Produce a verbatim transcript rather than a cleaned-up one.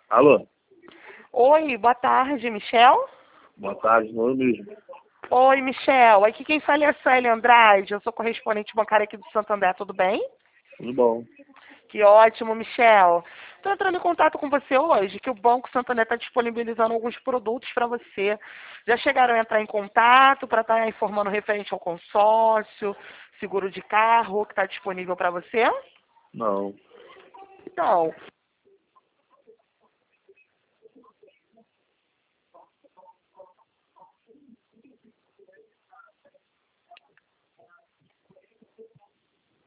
Alô? Oi, boa tarde, Michel. Boa tarde, não é mesmo? Oi, Michel. Aqui quem fala é a Sueli Andrade. Eu sou correspondente bancária aqui do Santander, tudo bem? Tudo bom. Que ótimo, Michel. Estou entrando em contato com você hoje, que o Banco Santander está disponibilizando alguns produtos para você. Já chegaram a entrar em contato para estar informando referente ao consórcio, seguro de carro, que está disponível para você? Não. Então,